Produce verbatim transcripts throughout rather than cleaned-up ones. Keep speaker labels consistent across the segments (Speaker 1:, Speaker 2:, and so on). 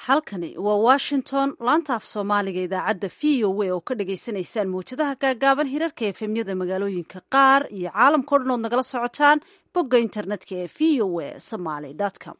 Speaker 1: halkani waa washington laanta af soomaaliga idaacadda v o a oo ka dhagaysanaysaan mawjadaha gaagaaban hirarka efemyada magaalooyinka qaar iyo caalamkao dhan ood nagala socotaan bogga internetka ee v o a somaly com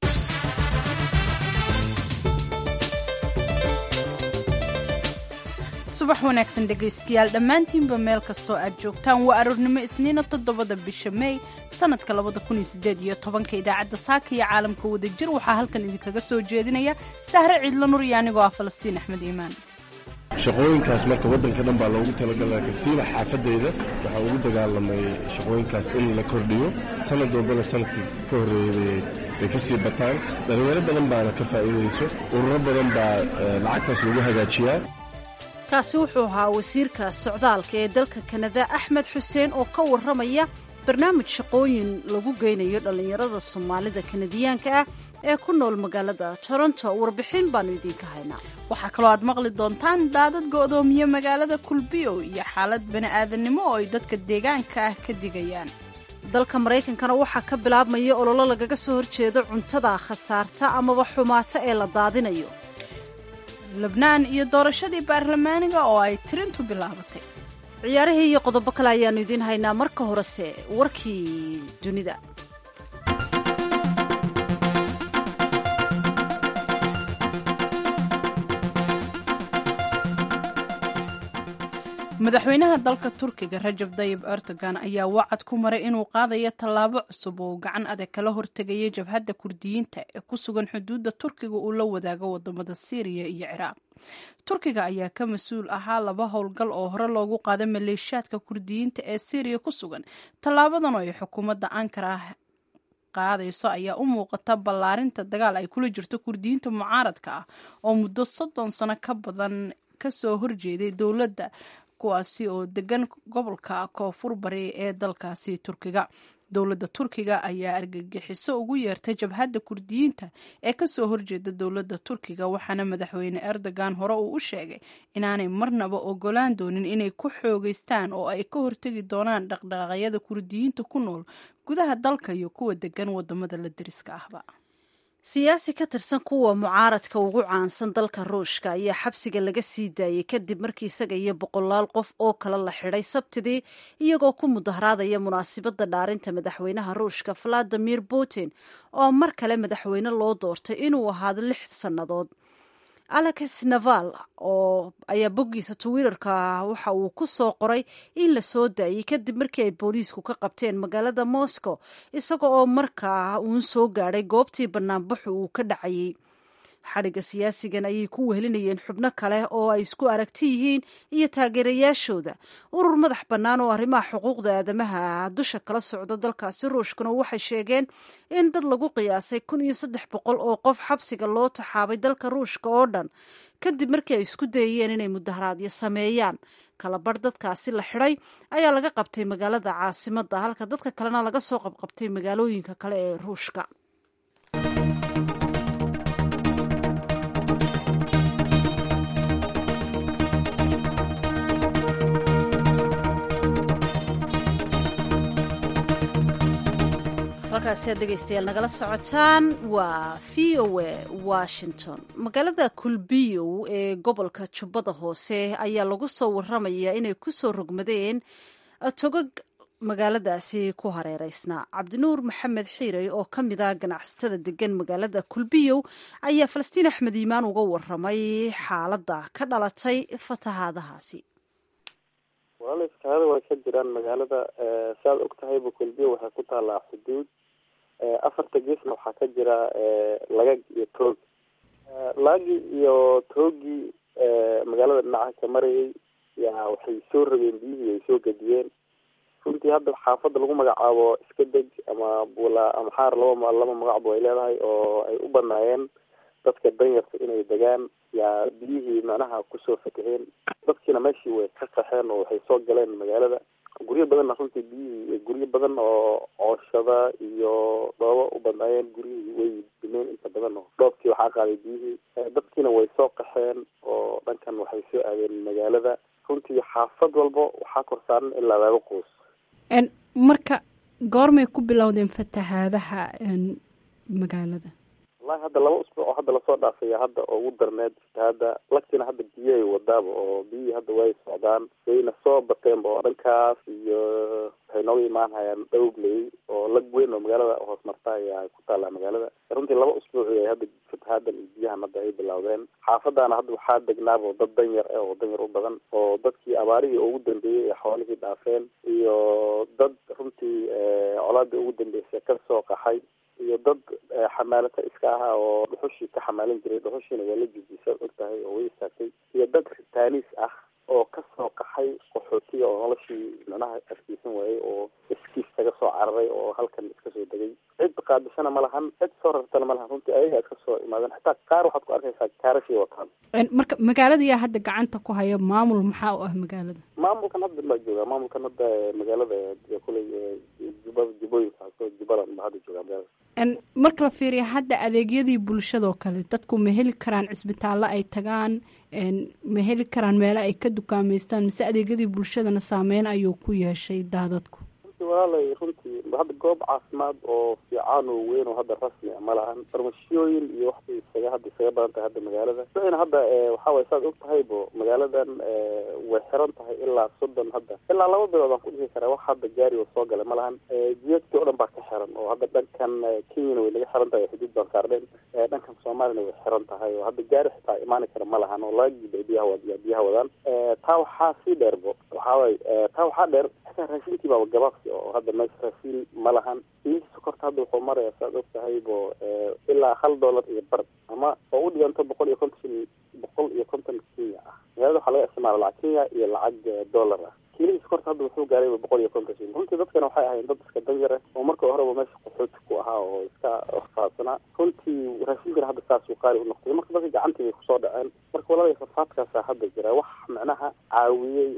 Speaker 2: subax wanaagsan dhegaystayaal dhammaantiinba meel kastoo aad joogtaan waa aroornimo isniina toddobada bisha mey sanadka labada kun iyo sideed iyo tobanka idaacadda saaka iyo caalamka wada jir waxaa halkan idinkaga soo jeedinaya sahre ciidla nur iyo anigoo ah falastiin axmed iimaan
Speaker 3: shaqooyinkaas marka waddanka dhan baa loogu talagalaa kasiina xaafadeyda waxaa ugu dagaalamay shaqooyinkaas in la kordhiyo sanad walbana sanadkii ka horreeyay bay ka sii bataan dhalinyaro badan baana ka faa'iidayso ururo badan baa lacagtaas lagu hagaajiyaa
Speaker 1: kaasi wuxuu ahaa wasiirka socdaalka ee dalka kanada axmed xuseen oo ka warramaya barnaamij shaqooyin lagu geynayo dhallinyarada soomaalida kanadiyaanka ah ee ku nool magaalada toronto warbixin baanu idiinka haynaa
Speaker 2: waxaa kaloo aad maqli doontaan daadad go'doomiye magaalada kulbiyo iyo xaalad bani'aadannimo oo ay dadka deegaanka ah ka digayaan
Speaker 1: dalka maraykankana waxaa ka bilaabmaya ololo lagaga soo horjeedo cuntada khasaarta amaba xumaata ee la daadinayo
Speaker 2: lebnaan iyo doorashadii baarlamaaniga oo ay tirintu bilaabatay
Speaker 1: ciyaarihii iyo qodobo kale ayaannu idiin haynaa marka horese warkii dunida
Speaker 2: madaxweynaha dalka turkiga rajab dayib erdogan ayaa wacad ku maray inuu qaadayo tallaabo cusub oo gacan adag kala hortegaya jabhadda kurdiyiinta ee ku sugan xuduudda turkiga uu la wadaago wadamada siiriya iyo ciraaq turkiga ayaa ka mas-uul ahaa laba howlgal oo hore loogu qaaday maleeshiyaadka kurdiyiinta ee siiriya ku sugan tallaabadan oo ay xukuumadda ankara qaadayso ayaa u muuqata ballaarinta dagaal ay kula jirto kurdiyiinta mucaaradka ah oo muddo soddon sano ka badan kasoo horjeeday dowladda kuwaasi oo degan gobolka koonfur bari ee dalkaasi turkiga dowladda turkiga ayaa argagixiso ugu yeertay jabhadda kurdiyiinta ee kasoo horjeeda dowladda turkiga waxaana madaxweyne erdogan hore uu u sheegay inaanay marnaba ogolaan doonin inay ku xoogeystaan oo ay ka hortegi doonaan dhaqdhaqaaqyada kurdiyiinta ku nool gudaha dalka iyo kuwa degan wadamada la deriska ahba
Speaker 1: siyaasi ka tirsan kuwa mucaaradka ugu caansan dalka ruushka ayaa xabsiga laga sii daayey kadib markii isaga iyo boqolaal qof oo kale la xidhay sabtidii iyagoo ku mudaharaadaya munaasabadda dhaarinta madaxweynaha ruushka valadimir putin oo mar kale madaxweyne loo doortay inuu ahaado lix sannadood alex naval oo ayaa boggiisa twitterka waxa uu ku soo qoray in la soo daayey kadib markii ay booliisku ka qabteen magaalada moscow isaga oo markaa uun soo gaadhay goobtii banaanbaxu uu ka dhacayey xadhigga siyaasigan ayay ku wehelinayeen xubno kale oo ay isku aragti yihiin iyo taageerayaashooda urur madax bannaan oo arrimaha xuquuqda aadamaha dusha kala socda dalkaasi ruushkuna waxay sheegeen in dad lagu qiyaasay kun iyo saddex boqol oo qof xabsiga loo taxaabay dalka ruushka oo dhan kadib markii ay isku dayeen inay mudaharaadyo sameeyaan kalabarh dadkaasi la xidhay ayaa laga qabtay magaalada caasimadda halka dadka kalena laga soo qabqabtay magaalooyinka kale ee ruushka halkaasi aad dhegaystayaal nagala socotaan waa v o a washington magaalada kulbiyow ee gobolka jubbada hoose ayaa lagu soo waramayaa inay ku soo rogmadeen togag magaaladaasi ku hareereysnaa cabdinuur maxamed xiirey oo ka mid ah ganacsatada degan magaalada kulbiyow ayaa falastiin axmed iimaan uga waramay xaaladda ka dhalatay fatahaadahaasi
Speaker 4: walaal fatahaada way ka jiraan magaalada saaad og tahayba kulbiyow waxay ku taallaa xuduud afarta geesna waxaa ka jira lagag iyo toog laagii iyo toogii magaalada dhinaca ka marayay yaa waxay soo rogeen biyihii ay soo gadiyeen runtii hadda xaafadda lagu magacaabo iska deg ama bula ama xaar laba laba magacbo ay leedahay oo ay u banaayeen dadka danyarta inay degaan yaa biyihii macnaha kusoo fataheen dadkiina meeshii way ka qaxeen oo waxay soo galeen magaalada guryo badanna runtii biyihii guryo badan oo cooshada iyo dhoobo u banaayeen guryihii way dumeen inta badan oo dhoobkii waxaa qaaday biyihii dadkiina way soo qaxeen oo dhankan waxay soo aadeen magaalada runtii xaafad walba waxaa kor saaran ilaa laba qoys
Speaker 2: marka goormay ku bilowdeen fatahaadaha magaalada
Speaker 4: wallahi hadda laba usbuuc oo hadda lasoo dhaafaya hadda oo ugu darneed hadda lagtina hadda biyahay wadaaba oo biyihii hadda way socdaan wayna soo bateenba oo dhankaas iyo waxay nooga imaan hayaan dhowgley oo lag weyn oo magaalada hoos marta ayaa ku taallaa magaalada runtii laba usbuuc ay hadda fatahadan iyo biyahan hadda ay bilowdeen xaafadaana hadda waxaa degnaaba dad danyar eh oo danyar u badan oo dadkii abaarihii ugu dambeeyey ee xoolihii dhaafeen iyo dad runtii colaadii ugu dambeysay ka soo qaxay iyo dad xamaalata iska ah oo dhuxushii ka xamaalin jiray dhuxushiina waa la jujisa og tahay oo way istaagtay iyo dad ritaanis ah oo kasoo qaxay qaxootiga oo noloshii micnaha afkiisan waayey oo iskiis kaga soo cararay oo halkan iska soo degay cid qaadishana ma lahan cid soo rartana ma lahan runtii ayaga iska soo imaadeen xitaa qaar waxaad ku arkaysaa kaarashii wataan
Speaker 2: marka magaalada yaa hadda gacanta ku haya maamul maxaa u ah magaalada
Speaker 4: maamulkan hadda baa jooga maamulkan hadda magaalada kuley jubada jubooyinka jubaland ba hadda jooga magaalada
Speaker 2: marka la fiiriya hadda adeegyadii bulshadoo kale dadku ma heli karaan cisbitaallo ay tagaan ma heli karaan meelo ay ka dukaameystaan mise adeegyadii bulshadana saameyn ayuu ku yeeshay daadadku
Speaker 4: runtii walaalay runtii hadda goob caafimaad oo fiican oo weyn oo hadda rasmi a ma lahan farmashiyooyin iyo waxbay isaga hadda isaga badan tahay hadda magaalada ina hadda waxaa waye saad og tahaybo magaaladan way xiran tahay ilaa soddon hadda ilaa laba bilood aan ku dhihi karaa wax hadda gaari oo soo galay ma lahan jiyadkii o dhan baa ka xiran oo hadda dhankan kenyana way laga xiran tahay xuduud baan saardheen dhankan soomaaliyana way xiran tahay oo hadda gaari xitaa imaani kara ma lahan oo laga gibay biyaha biyaha wadaan taa waxaa sii dheerbo waxaa waye taa waxaa dheer xitaa raashinkii baaba gabaabsi oo hadda meesha raashin ma lahan iisi sokorta hadda wuxuu maraya saad og tahaybo ilaa hal dollar iyo bar ama oo u dhiganto boqol iyo konton boqol iyo konton kenya ah magaalada waxaa laga isticmaala lacag kenya iyo lacag dollar ah kiilihii sokorta hadda wuxuu gaaray boqol iyo konton shilin runtii dadkana waxay ahayn dad iska danyar ah oo marka horeba meesha qaxooti ku ahaa oo iska rafaadsanaa runtii raashinkana hadda saas uu qaali u noqday marka dadka gacantii bay kusoo dhaceen marka walaalay rafaadkaasaa hadda jira wax macnaha caawiyey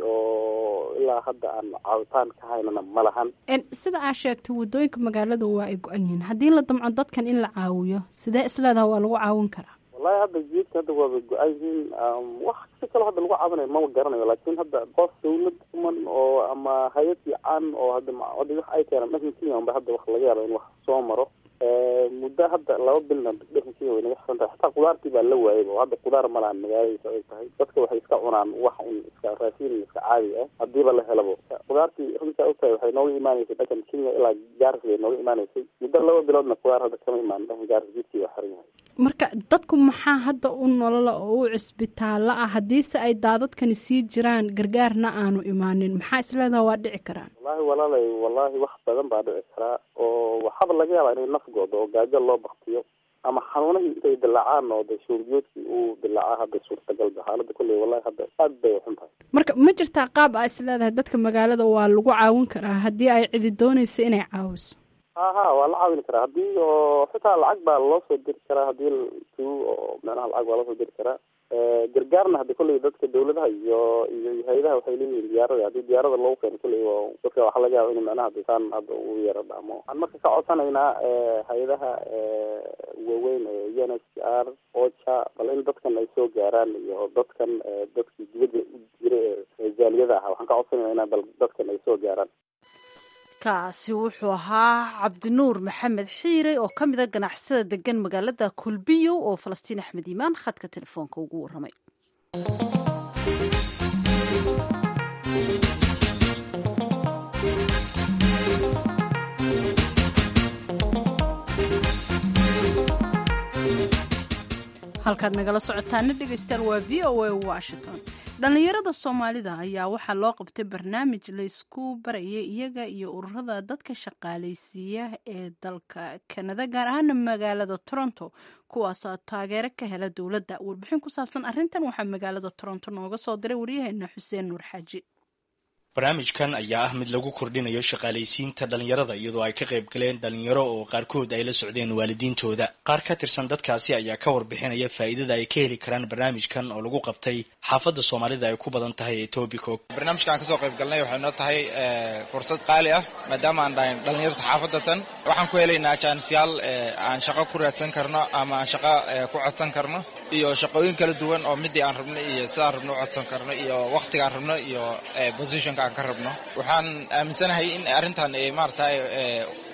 Speaker 4: oo ilaa hadda aan caawitaan ka haynana ma lahan
Speaker 2: sida aa sheegtay waddooyinka magaalada waa ay go-an yihiin haddii la damco dadkan in la caawiyo sidee isleedaha waa lagu caawin karaa
Speaker 4: wallahi hadda jidka hadda waaba go-an yihiin wax si kaloo hadda lagu caawinayo mama garanayo laakiin hadda qof dawlad kuman oo ama hay-ad fiican oo hadda hadda wax ay keenaan dhankan kenya unba hadda wax laga yaaba in wax soo maro muddo hadda laba bilna dhankan kenya way naga xiran tahay xitaa qudaartii baa la waayay oo hadda qudaar ma lahan magaaladiisa ay tahay dadka waxay iska cunaan wax un iska raashin iska caadi ah hadiiba la helabo qudaartii runtaa ogtahay waxay nooga imaanaysay dhankan kenya ilaa gaaris bay nooga imaanaysay muddo laba biloodna qudaar hadda kama imaan dhankan gaaris jidkii waa xiran yahay
Speaker 2: marka dadku maxaa hadda u nolola oo u cisbitaallo ah haddiise ay daadadkani sii jiraan gargaarna aanu imaanin maxaa isleedaha waa dhici karaan
Speaker 4: wallahi walaalay wallahi wax badan baa dhici karaa oo waxaaba laga yaabaa inay nafgooda oo gaajo loo baktiyo ama xanuunahii intay dilaacaan oo de shuurbiyoodkii uu dilaacaa hadda suurtagalba xaaladda kulley wallahi hadda aad bay xun tahay
Speaker 2: marka ma jirtaa qaab aa isleedahay dadka magaalada waa lagu caawin karaa haddii ay cidi doonayso inay caawiso
Speaker 4: aha waa la caawin karaa haddii oo xitaa lacag baa loo soo diri karaa haddii tu oo macnaha lacag waa loo soo diri karaa gargaarna hadda kolley dadka dawladaha iyo iyo hay-adaha waxay leeyihiin diyaarada haddii diyaarada loogu keeno kolley dadka waxaa laga yaaba in macnaha disaan hadda uu yaro dhamo waxaan marka ka codsanaynaa hay-adaha waaweyn ee u n h c r ocha bal in dadkan ay soo gaaraan iyo dadkan dadkii dibadda u jira ee jaaliyada aha waxaan ka codsanaynaa bal dadkan ay soo gaaraan
Speaker 1: kaasi wuxuu ahaa cabdinuur maxamed xiire oo ka mid a ganacsada degan magaalada kulbiyo oo falastiin axmed iimaan khadka telefoonka ugu warramay
Speaker 2: halkaad nagala socotaana dhegeystayaal waa v o a washington dhallinyarada soomaalida ayaa waxaa loo qabtay barnaamij laysku barayay iyaga iyo ururada dadka shaqaalaysiiya ee dalka kanada gaar ahaana magaalada toronto kuwaasoo taageero ka hela dowladda warbixin ku saabsan arrintan waxaa magaalada toronto nooga soo diray waryaheena xuseen nuur xaaji
Speaker 5: barnaamijkan ayaa ah mid lagu kordhinayo shaqaalaysiinta dhallinyarada iyadoo ay ka qayb galeen dhalinyaro oo qaarkood ay la socdeen waalidiintooda qaar ka tirsan dadkaasi ayaa ka warbixinaya faa'iidada ay ka heli karaan barnaamijkan oo lagu qabtay xaafadda soomaalida ay ku badan tahay ee Etobicoke.
Speaker 6: barnaamijkan kasoo qayb galnay waxay noo tahay fursad qaali ah maadaama aan dhahayn dhalinyarada xaafadatan waxaan ku helaynaa jaanisyaal aan shaqo ku raadsan karno ama aan shaqo ku codsan karno iyo shaqooyin kala duwan oo midii aan rabno iyo sidaan rabno u codsan karno iyo waqtigaan rabno iyo positionka aan ka rabno waxaan aaminsanahay in arrintan ay maaragtay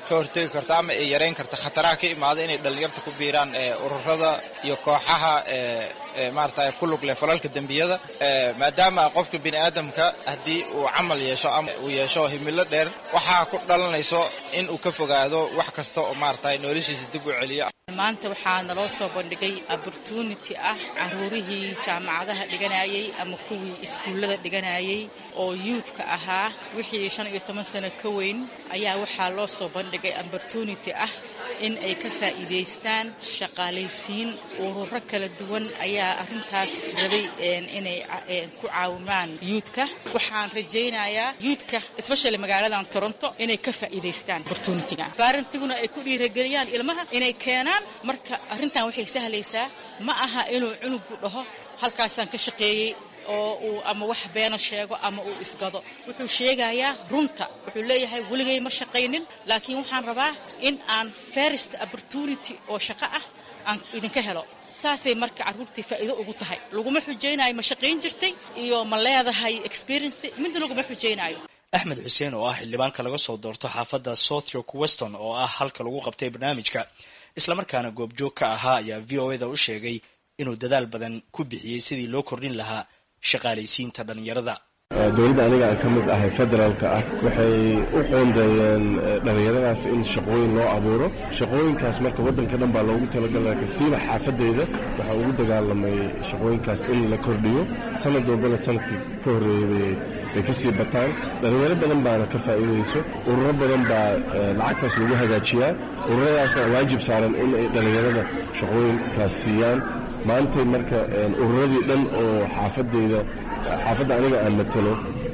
Speaker 6: ka hortegi karta ama ay yareyn karta khataraha ka imaada inay dhalinyarta ku biiraan ururada iyo kooxaha maaragtay ku lug leh falalka dembiyada maadaama qofka bini'aadamka haddii uu camal yeesho ama uu yeesho himilo dheer waxaa ku dhalanayso in uu ka fogaado wax kasta oo maaragtay noloshiisa dib u celiyo.
Speaker 7: maanta waxaa naloo soo bandhigay opportunity ah caruurihii jaamacadaha dhiganayay ama kuwii iskuullada dhiganayay oo youthka ahaa wixii shan iyo toban sano ka weyn ayaa waxaa loo soo bandhigay opportunity ah in ay ka faa'iidaystaan shaqaalaysiin ururo kala duwan ayaa arrintaas rabay inay ku caawimaan youthka. waxaan rajaynayaa youthka especially magaaladan Toronto inay ka faa'iidaystaan opportunity-ga parentiguna ay ku dhiirigeliyaan ilmaha inay keenaan. marka arrintan waxay sahlaysaa ma aha inuu cunugu dhaho halkaasaan ka shaqeeyey oo uu ama wax beena sheego ama uu isgado. wuxuu sheegayaa runta, wuxuu leeyahay weligay ma shaqaynin laakiin waxaan rabaa in aan first opportunity oo shaqo ah aan idinka helo. saasay marka carruurtii faa'iido ugu tahay. laguma xujaynayo ma shaqayn jirtay iyo ma leedahay experience, midna laguma xujaynayo.
Speaker 5: axmed xuseen oo ah xildhibaanka laga soo doorto xaafadda Southwark Weston oo ah halka lagu qabtay barnaamijka islamarkaana goobjoog ka ahaa ayaa v o a-da u sheegay inuu dadaal badan ku bixiyey sidii loo kordhin lahaa shaqaalaysiinta dhalinyarada.
Speaker 3: dowladda aniga aan ka mid ahay federaalka ah waxay u qoondeeyeen dhalinyaradaas in shaqooyin loo abuuro. shaqooyinkaas marka waddanka dhan baa loogu talagalay kasiiba xaafadeyda waxaa ugu dagaalamay shaqooyinkaas in la kordhiyo. sanad walbana sanadkii ka horreeyay bay ka sii bataan. dhalinyaro badan baana ka faa'iidayso. ururo badan baa lacagtaas lagu hagaajiyaa. ururadaasna waajib saaran in ay dhalinyarada shaqooyinkaas siiyaan. maantay marka ururadii dhan oo xaafadeyda xaafadda aniga aan matalo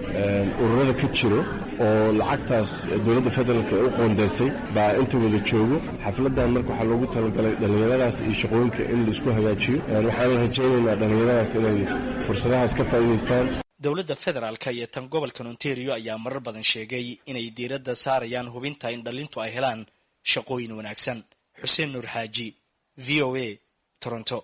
Speaker 3: ururada ka jiro oo lacagtaas dowladda federaalka ee u qoondeysay baa inta wada joogo. xafladan marka waxaa loogu talagalay dhalinyaradaas iyo shaqooyinka in laisku hagaajiyo. waxaan rajaynaynaa dhalinyaradaas inay fursadahaas ka faa'iidaystaan.
Speaker 5: dowladda federaalka iyo tan gobolka Ontario ayaa marar badan sheegay inay diiradda saarayaan hubinta in dhalintu ay helaan shaqooyin wanaagsan. xuseen nuur xaaji, v o a, Toronto.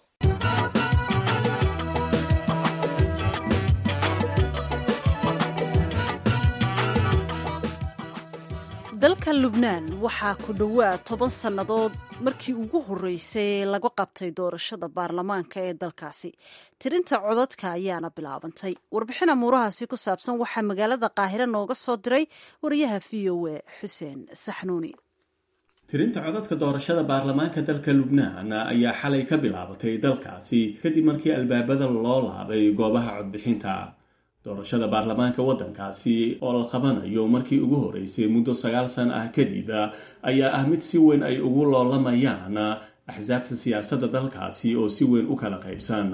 Speaker 1: dalka Lubnaan waxaa ku dhowaad toban sannadood markii ugu horreysay laga qabtay doorashada baarlamaanka ee dalkaasi. tirinta codadka ayaana bilaabantay. warbixin amuurahaasi ku saabsan waxaa magaalada Qaahire nooga soo diray wariyaha v o a Xuseen Saxnuuni.
Speaker 8: tirinta codadka doorashada baarlamaanka dalka Lubnaan ayaa xalay ka bilaabatay dalkaasi kadib markii albaabada loo laabay goobaha codbixinta. doorashada baarlamaanka waddankaasi oo la qabanayo markii ugu horeysay muddo sagaal sano ah kadib ayaa ah mid si weyn ay ugu loolamayaan axsaabta siyaasadda dalkaasi oo si weyn u kala qaybsan.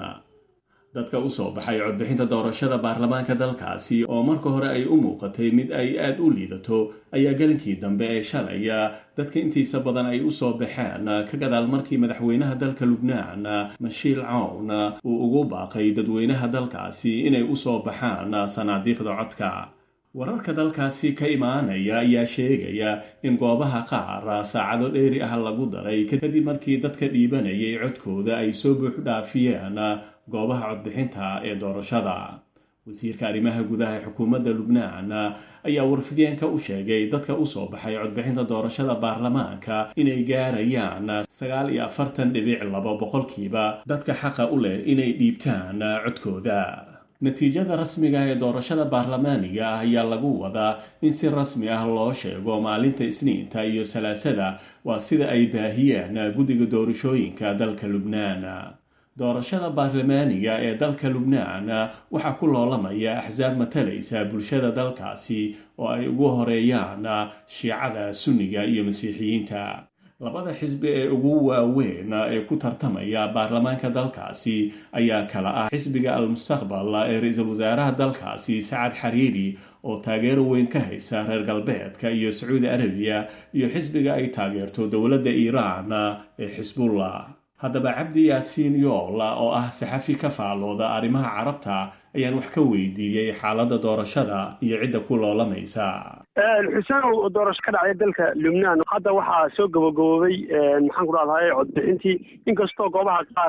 Speaker 8: dadka u soo baxay codbixinta doorashada baarlamaanka dalkaasi oo marka hore ay u muuqatay mid ay aad u liidato ayaa galinkii dambe ee shalay dadka intiisa badan ay u soo baxeen ka gadaal markii madaxweynaha dalka Lubnaan Mashiil Cawn uu ugu baaqay dadweynaha dalkaasi inay u soo baxaan sanaadiiqda codka. wararka dalkaasi ka imaanaya ayaa sheegaya in goobaha qaar saacado dheeri ah lagu daray kadib markii dadka dhiibanayay codkooda ay soo buux dhaafiyeen goobaha codbixinta ee doorashada. wasiirka arrimaha gudaha ee xukuumadda Lubnaan ayaa warfideenka u sheegay dadka u soo baxay codbixinta doorashada baarlamaanka inay gaarayaan sagaal iyo afartan dhibic laba boqolkiiba dadka xaqa u leh inay dhiibtaan codkooda. natiijada rasmiga ee doorashada baarlamaaniga ayaa lagu wadaa in si rasmi ah loo sheego maalinta Isniinta iyo Salaasada, waa sida ay baahiyeen guddiga doorashooyinka dalka Lubnaan. doorashada baarlamaaniga ee dalka Lubnaan waxaa ku loolamaya axsaab matalaysa bulshada dalkaasi oo ay ugu horeeyaan shiicada sunniga iyo masiixiyiinta. labada xisbi ee ugu waaweyn ee ku tartamaya baarlamaanka dalkaasi ayaa kala ah xisbiga al-mustaqbal ee ra'iisul wasaaraha dalkaasi Saad Xariiri oo taageero weyn ka haysa reer galbeedka iyo Sacuudi Arabiya iyo xisbiga ay taageerto dowladda Iiraan ee Xisbullah. haddaba Cabdi Yaasiin Yool oo ah saxafi ka faalooda arrimaha carabta ayaan wax ka weydiiyey xaaladda doorashada iyo cidda ku loolamaysa.
Speaker 9: xuseen doorasho ka dhacay dalka Lubnaan hadda waxaa soo gabagaboobay maxaan ku raadhay codbixintii inkastoo goobaha qaar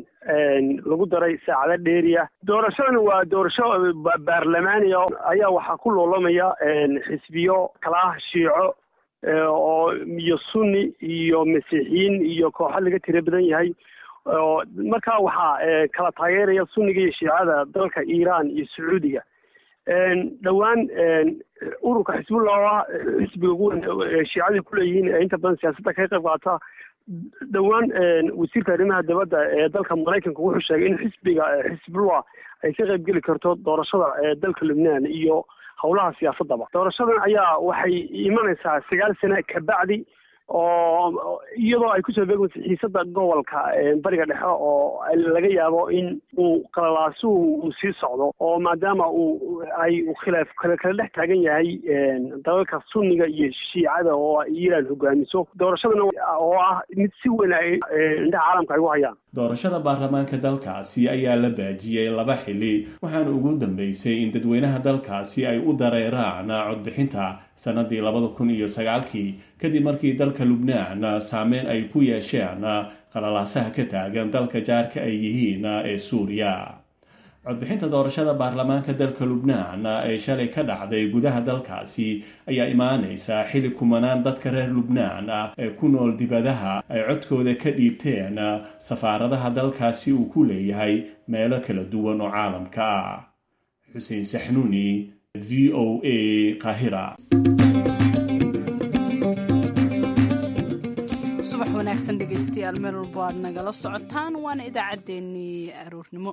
Speaker 9: lagu daray saacado dheeriya. doorashadani waa doorasho baarlamaani ayaa waxaa ku loolamaya xisbiyo kala ah shiico oo iyo sunni iyo masiixiyiin iyo kooxo laga tira badan yahay oo markaa waxaa kala taageeraya sunniga iyo shiicada dalka iiraan iyo sacuudiga dhowaan ururka xisbullah xisbiga ugu weyn shiicadii kuleeyihiin ee inta badan siyaasadda ka qayb qaata dhowaan wasiirka arrimaha dibadda ee dalka maraykanka wuxuu sheegay in xisbiga xisbullah ay ka qayb geli karto doorashada dalka lubnaan iyo howlaha siyaasadaba. doorashadan ayaa waxay imanaysaa sagaal sano kabacdi oo iyadoo ay kusoo beegmaysa xiisada gobolka bariga dhexe oo laga yaabo in uu qalalaasuhu uu sii socdo oo maadaama uu ay khilaaf kale kala dhex taagan yahay dalalka sunniga iyo shiicada oo iiraan hogaamiso. doorashadana oo ah mid si weyn ay indhaha caalamka ay u hayaan.
Speaker 8: doorashada baarlamaanka dalkaasi ayaa la baajiyey laba xili waxaana ugu dambeysay in dadweynaha dalkaasi ay u dareeraan codbixinta sanadii labada kun iyo sagaalkii kadib markii dalka lubnaan saameyn ay ku yeesheen qalalaasaha ka taagan dalka jaarka ay yihiin ee suuriya. codbixinta doorashada baarlamaanka dalka lubnaan ee shalay ka dhacday gudaha dalkaasi ayaa imaanaysa xili kumanaan dadka reer lubnaan ee ku nool dibadaha ay codkooda ka dhiibteen safaaradaha dalkaasi uu ku leeyahay meelo kala duwan oo caalamka ah. xuseen saxnuuni, v o a, Qaahira.
Speaker 2: subax wanaagsan dhegeystayaal, meel walbo aad nagala socotaan, waana idaacaddeenii aroornimo.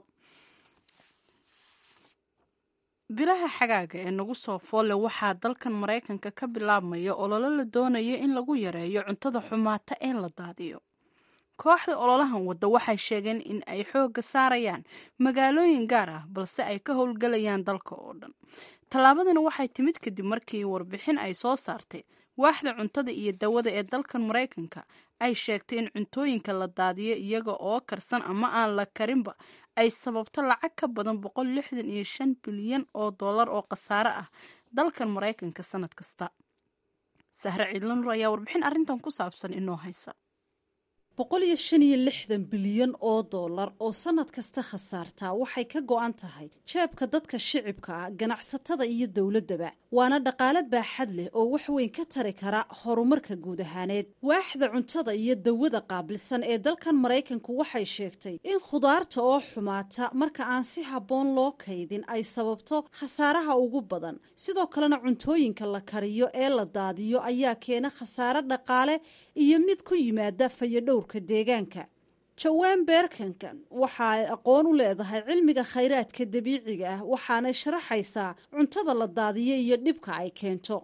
Speaker 2: bilaha xagaaga ee nagu soo foolle waxaa dalkan maraykanka ka bilaabmaya ololo la doonayo in lagu yareeyo cuntada xumaata ee la daadiyo. kooxda ololahan wadda waxay sheegeen in ay xoogga saarayaan magaalooyin gaar ah balse ay ka howlgalayaan dalka oo dhan. tallaabadana waxay timid kadib markii warbixin ay soo saartay waaxda cuntada iyo dawada ee dalkan maraykanka ay sheegtay in cuntooyinka la daadiyo iyaga oo karsan ama aan la karinba ay sababto lacag ka badan boqol lixdan iyo shan bilyan oo dollar oo khasaare ah dalkan maraykanka sanad kasta. sahre ciidlan nur ayaa warbixin arrintan ku saabsan inoo haysa.
Speaker 1: boqol iyo shan iyo lixdan bilyan oo dollar oo sanad kasta khasaartaa waxay ka go-an tahay jeebka dadka shicibka ah, ganacsatada iyo dowladaba. waana dhaqaale baaxad leh oo wax weyn ka tari kara horumarka guud ahaaneed. waaxda cuntada iyo dawada qaabilsan ee dalkan maraykanku waxay sheegtay in khudaarta oo xumaata marka aan si habboon loo kaydin ay sababto khasaaraha ugu badan. sidoo kalena cuntooyinka la kariyo ee la daadiyo ayaa keena khasaare dhaqaale iyo mid ku yimaada fayadhow deegaanka. Joanne Berkenkan waxa ay aqoon u leedahay cilmiga khayraadka dabiiciga ah waxaanay sharaxaysaa cuntada la daadiyo iyo dhibka ay keento.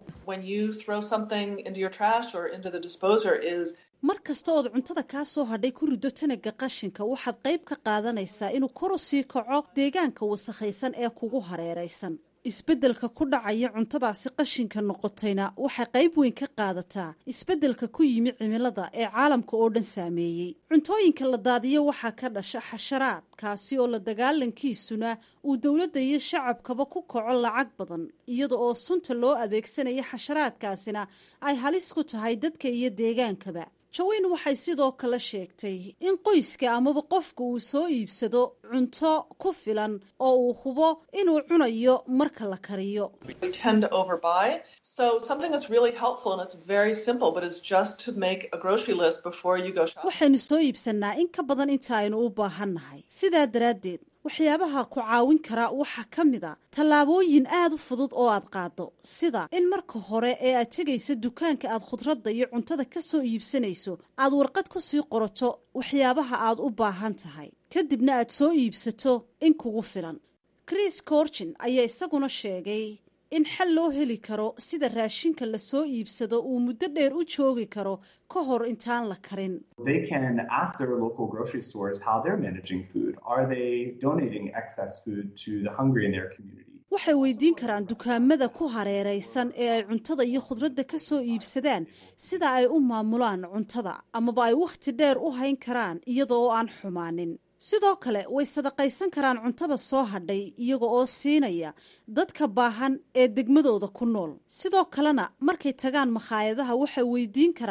Speaker 1: mar kasta ood cuntada kaa soo hadhay ku riddo tanaga qashinka waxaad qayb ka qaadanaysaa inuu kor u sii kaco deegaanka wasakhaysan ee kugu hareeraysan. isbeddelka ku dhacaya cuntadaasi qashinka noqotayna waxay qayb weyn ka qaadataa isbeddelka ku yimi cimilada ee caalamka oo dhan saameeyey. cuntooyinka la daadiyo waxaa ka dhasha xasharaad kaasi oo la dagaalankiisuna uu dowladda iyo shacabkaba ku kaco lacag badan iyada oo sunta loo adeegsanaya xasharaadkaasina ay halis ku tahay dadka iyo deegaankaba. Joanne waxay sidoo kale sheegtay in qoyska amaba qofka uu soo iibsado cunto ku filan oo uu hubo inuu cunayo marka la kariyo. waxaynu soo iibsanaa in ka badan inta aynu u baahannahay. sidaa daraaddeed waxyaabaha ku caawin kara waxaa ka mid a tallaabooyin aad u fudud oo aad qaado, sida in marka hore ee aad tegayso dukaanka aad khudradda iyo cuntada ka soo iibsanayso aad warqad ku sii qorato waxyaabaha aad u baahan tahay, kadibna aad soo iibsato in kugu filan. Chris Corchin ayaa isaguna sheegay in xal loo heli karo sida raashinka la soo iibsado uu muddo dheer u joogi karo ka hor intaan la karin.
Speaker 10: They can ask their local grocery stores how they're managing food. Are they donating excess food to the hungry in their community?
Speaker 1: waxay weydiin karaan dukaamada ku hareeraysan ee ay cuntada iyo khudradda ka soo iibsadaan sida ay u maamulaan cuntada amaba ay wakhti dheer u hayn karaan iyadoo aan xumaanin. sidoo kale way sadaqaysan karaan cuntada soo hadhay iyaga oo siinaya dadka baahan ee degmadooda ku nool. sidoo kalena markay tagaan makhaayadaha waxay weydiin karaan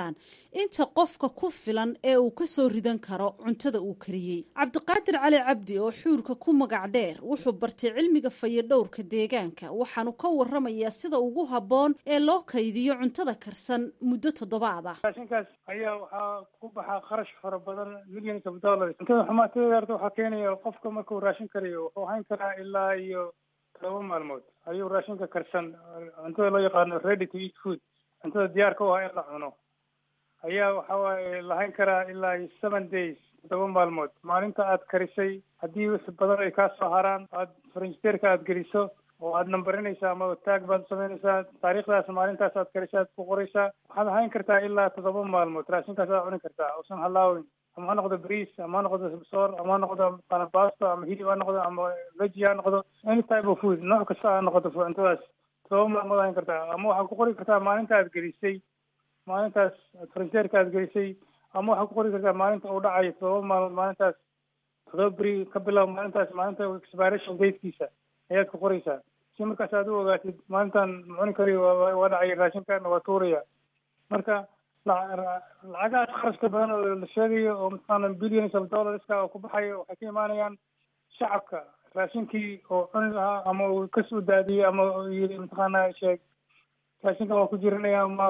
Speaker 1: inta qofka ku filan ee uu ka soo ridan karo cuntada uu kariyey. cabdiqaadir cali cabdi oo xuurka ku magac dheer wuxuu bartay cilmiga fayadhowrka deegaanka, waxaanu ka warramayaa sida ugu habboon ee loo kaydiyo cuntada karsan muddo toddobaad ah.
Speaker 11: raashinkaas ayaa waxaa ku baxaa kharash fara badan, millions of dollars. cuntada xumaatadeeda waxaa keenaya qofka markuu raashin kariyo wuxuu hayn karaa ilaa iyo todoba maalmood ayuu raashinka karsan, cuntada loo yaqaano ready to eat food, cuntada diyaarka u ah in la cuno ayaa waxa waaye lahayn karaa ilaa iyo seven days, todoba maalmood. maalinta aad karisay haddii wixii badan ay kaa soo haraan, aad frinjteerka aad geliso oo aad nambarinaysaa ama taag baad samaynaysaa, taariikhdaas maalintaas aad karisay aad ku qoraysaa, waxaad hayn kartaa ilaa todoba maalmood. raashinkaas aad cuni kartaa usan halaawin, ama ha noqdo bariis, ama ha noqdo soor, ama ha noqdo basto, ama hilib ha noqdo, ama veggie ha noqdo, any type of food, nooc kasta ha noqoto cuntadaas todoba maalmood hayn kartaa. ama waxaad ku qori kartaa maalinta aad gelisay, maalintaas frinjteerka aad gelisay, ama waxaad ku qori kartaa maalinta uu dhacayo todoba maalmood, maalintaas todoba beri ka bilow maalintaas, maalinta expiration datekiisa ayaad ku qoraysaa, si markaas aad u ogaatid maalintan macuni kariyo waa dhacay raashinkan waa tuuraya. marka lacagahaas kharashka badan oo la sheegayo oo mataqaana billions of dollarska oo ku baxayo waxay ka imaanayaan shacabka raashinkii oo cuni lahaa, ama uu kasoo daadiyey, ama yiri mataqaana sheeg raashinka waa ku jiranaya, ama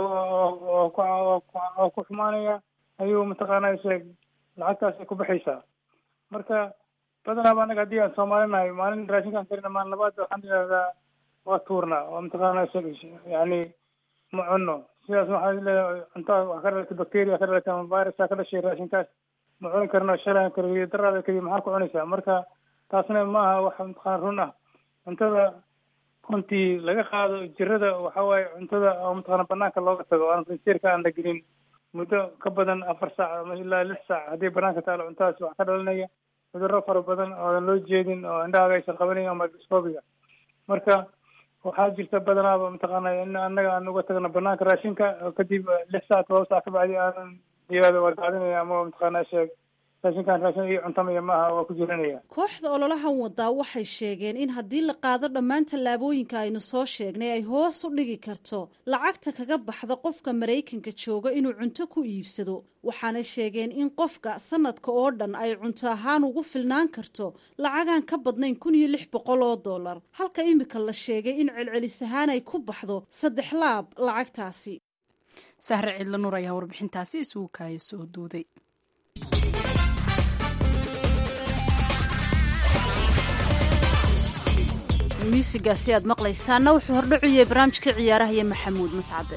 Speaker 11: oo ku xumaanaya, ayuu mataqaana sheeg lacagtaas ay ku baxaysaa. marka badanaaba anaga haddii aan Soomaali nahay, maalin raashinkaan karina maalin labaad waxaan idhahdaa waa tuurnaa, oo mataqaana yani ma cunno. sidaas waxaa leedahay cuntada wax ka dhalatay bacteria ka dhalatay ama virus ka dhashay raashinkaas ma cuni karno, shalaan kariyo daraada kaliya maxaa ku cunaysaa. marka taasna maaha wax mataqaana run ah. cuntada runtii laga qaado jirada waxa waaye cuntada oo mataqaana banaanka looga tago, aan frinjeerka aan la gelin muddo ka badan afar saac ama ilaa lix saac. haddii banaanka taalo cuntadaas wax ka dhalanaya cudurro fara badan oo aan loo jeedin, oo indhahaaga aysan qabanayn, ama microscopiga. marka waxaa jirta badanaaba mataqaana in annaga aan uga tagno banaanka raashinka, kadib lix saac todoba saac ka bacdi aanan diyaada waa daadinaya, ama mataqaana sheeg raashinkan raashin iyo cuntamaya maaha, waa ku jiranaya.
Speaker 1: kooxda ololahan wadaa waxay sheegeen in haddii la qaado dhammaan tallaabooyinka aynu soo sheegnay ay hoos u dhigi karto lacagta kaga baxda qofka Maraykanka jooga inuu cunto ku iibsado. waxaanay sheegeen in qofka sanadka oo dhan ay cunto ahaan ugu filnaan karto lacagaan ka badnayn kun iyo lix boqol oo dollar, halka imika la sheegay in celcelis ahaan ay ku baxdo saddex laab lacagtaasi.
Speaker 2: Sahre Cidla Nuur ayaa warbixintaasi isugu kaaya soo duuday.
Speaker 1: muusigaasi aad maqlaysaana wuxuu hordhacuyay barnaamijka ciyaaraha iyo maxamuud mascade.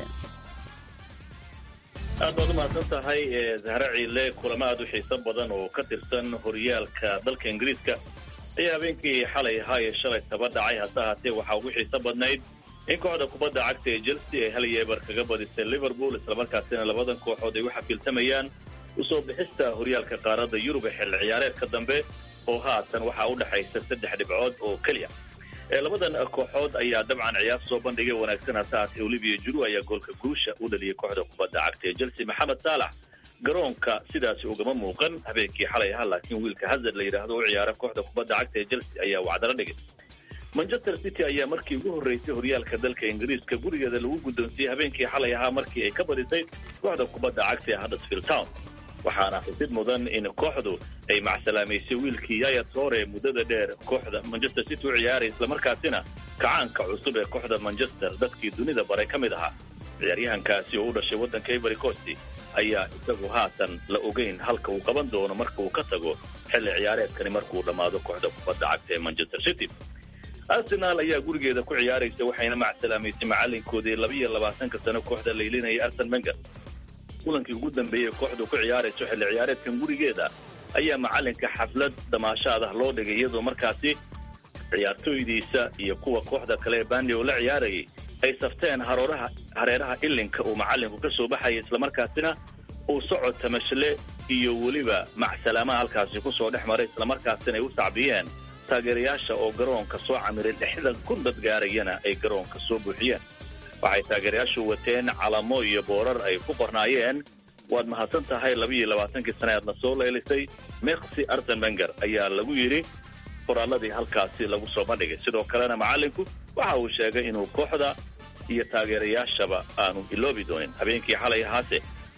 Speaker 12: aad baad u mahadsan tahay Zahra Ciile. kulamo aad u xiiso badan oo ka tirsan horyaalka dalka Ingiriiska ayaa habeenkii xalay ahaa ee shalay taba dhacay. hase ahaatee waxaa ugu xiiso badnayd in kooxda kubadda cagta ee Chelsea ay hal yeebar kaga badisay Liverpool, islamarkaasina labadan kooxood ay u xafiiltamayaan usoo bixista horyaalka qaaradda Yurub ee xilli ciyaareedka dambe, oo haatan waxaa u dhaxaysa saddex dhibcood oo keliya. labadan kooxood ayaa dabcan ciyaar soo bandhigay wanaagsan. hase ahaatee Olivier Giroud ayaa goolka guusha u dhaliyay kooxda kubadda cagta ee Chelsea. Mohamed Salah garoonka sidaasi ugama muuqan habeenkii xalay ahaa, laakiin wiilka Hazard la yidhaahdo u ciyaara kooxda kubadda cagta ee Chelsea ayaa wacdala dhigay. Manchester City ayaa markii ugu horreysay horyaalka dalka Ingiriiska gurigeeda lagu guddoonsiiyey habeenkii xalay ahaa markii ay ka badisay kooxda kubadda cagta ee Huddersfield Town. waxaana xusid mudan in kooxdu ay macsalaamaysay wiilkii Yaya Toure muddada dheer kooxda Manchester City u ciyaaray, islamarkaasina kacaanka cusub ee kooxda Manchester dadkii dunida baray ka mid ahaa. ciyaaryahankaasi oo u dhashay waddanka Ivory Coast ayaa isagu haatan la ogeyn halka uu qaban doono marka uu ka tago xilli ciyaareedkani markuu dhammaado kooxda kubadda cagta ee Manchester City. Arsenal ayaa gurigeeda ku ciyaaraysa, waxayna macsalaamaysay macalinkoodii laba iyo labaatanka sano kooxda laylinayay Arsene Wenger. kulankii ugu dambeeyey kooxdu ku ciyaarayso xilli ciyaareedkan gurigeeda ayaa macalinka xaflad damaashaad ah loo dhigay, iyadoo markaasi ciyaartooydiisa iyo kuwa kooxda kale ee Burnley oo la ciyaarayay ay safteen harooraha hareeraha ilinka uu macalinku ka soo baxayay, islamarkaasina uu socod tamashle iyo weliba macsalaamaha halkaasi ku soo dhex maray, islamarkaasina ay u sacbiyeen taageerayaasha oo garoonka soo camiray lixdan kun dad gaarayana ay garoonka soo buuxiyeen. waxay taageerayaashu wateen calamo iyo boorar ay ku qornaayeen waad mahadsan tahay laba iyo labaatankii sane aadna soo leelisay Merci Arsene Wenger ayaa lagu yidhi qoraalladii halkaasi lagu soo bandhigay. sidoo kalena macalinku waxa uu sheegay inuu kooxda iyo taageerayaashaba aanu iloobi doonin. habeenkii xalay ahaase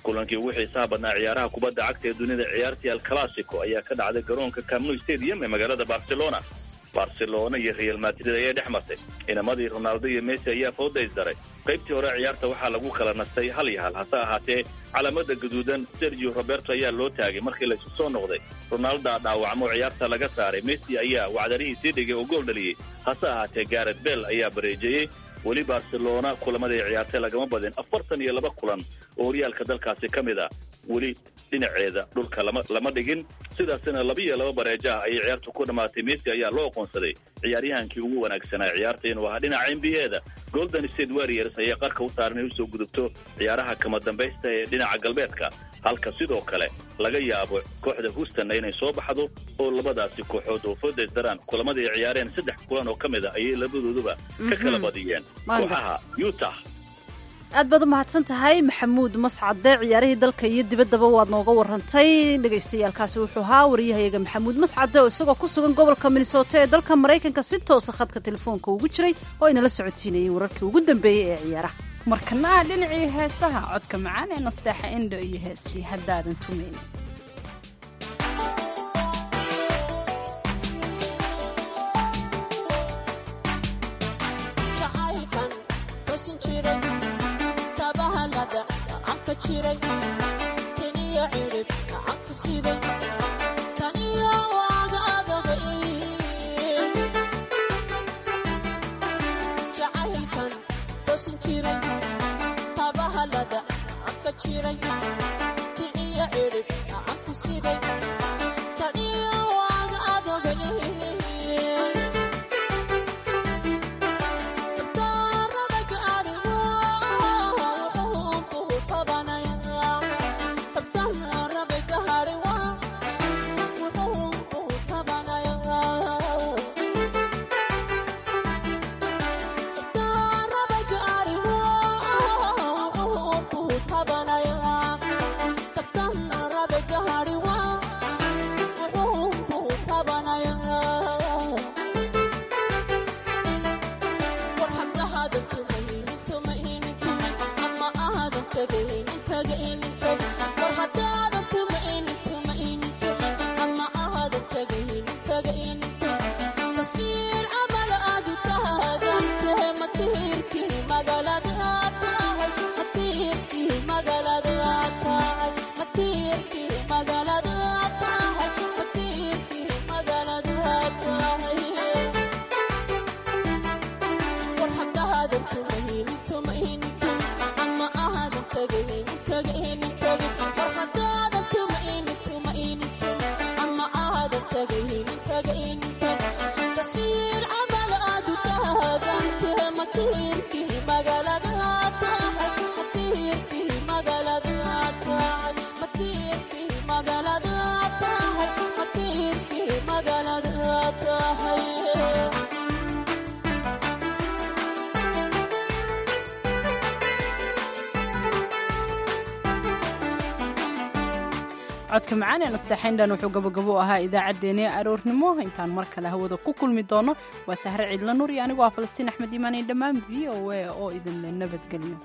Speaker 12: kulankii ugu xiisaha badnaa ciyaaraha kubadda cagta ee dunida ciyaartii al clasico ayaa ka dhacday garoonka Camp Nou Stadium ee magaalada Barcelona. Barcelona iyo Real Madrid ayaa dhex martay inamadii Ronaldo iyo Messi ayaa fooday daray. qaybtii hore ciyaarta waxaa lagu kala nastay hal iyo hal, hase ahaatee calaamada gaduudan Sergio Roberto ayaa loo taagay markii la isu soo noqday. Ronaldo dhaawacmo ciyaarta laga saaray. Messi ayaa wacdarihiisii dhigay oo gool dhaliyay, hase ahaatee Gareth Bale ayaa bareejiyay. weli Barcelona kulamadii ciyaartay lagama badin afartan iyo laba kulan oo horyaalka dalkaasi ka mid ah, weli dhinaceeda dhulka lama lama dhigin. sidaasina laba iyo laba bareeja ay ciyaartu ku dhamaatay. Messi ayaa loo aqoonsaday ciyaaryahankii ugu wanaagsanaa ciyaarta inuu ahaa dhinaca N B A-da. Golden State Warriors ayaa qarka u saaran inay usoo gudubto ciyaaraha kama dambaysta ee dhinaca galbeedka, halka sidoo kale laga yaabo kooxda Houston inay soo baxdo oo labadaasi kooxood oo fooday daraan kulamadii ciyaareen saddex kulan oo kamid ah ayay labadooduba ka kala badiyeen kooxaha Utah.
Speaker 1: aad baad u mahadsan tahay Maxamuud Mascade. ciyaarihii dalka iyo dibaddaba waad nooga warrantay. dhagaystayaalkaasi wuxuu ahaa wariyahayaga Maxamuud Mascade oo isagoo ku sugan gobolka Minnesota ee dalka Maraykanka si toosa khadka telefoonka ugu jiray oo inala socotiinayay wararkii ugu dambeeyey ee ciyaaraha.
Speaker 2: markana dhinacii heesaha codka macaan ee nasteexa indho iyo heestii haddaadan tumayn. codka macaan ee nasteexayndan wuxuu gabagabo ahaa idaacaddeenii aroornimo. intaan mar kale hawada ku kulmi doono waa Sahre Ciidla Nuur iyo anigoo ah Falastiin Axmed Iimaan iyo dhammaan V O A oo idin nabadgelyo.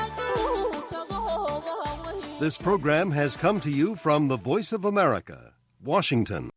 Speaker 13: This program has come to you from the Voice of America, Washington.